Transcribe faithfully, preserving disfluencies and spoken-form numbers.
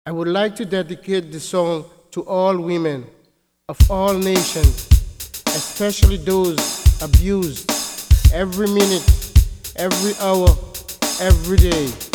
I would like to dedicate this song to all women of all nations, especially those abused every minute, every hour, every day.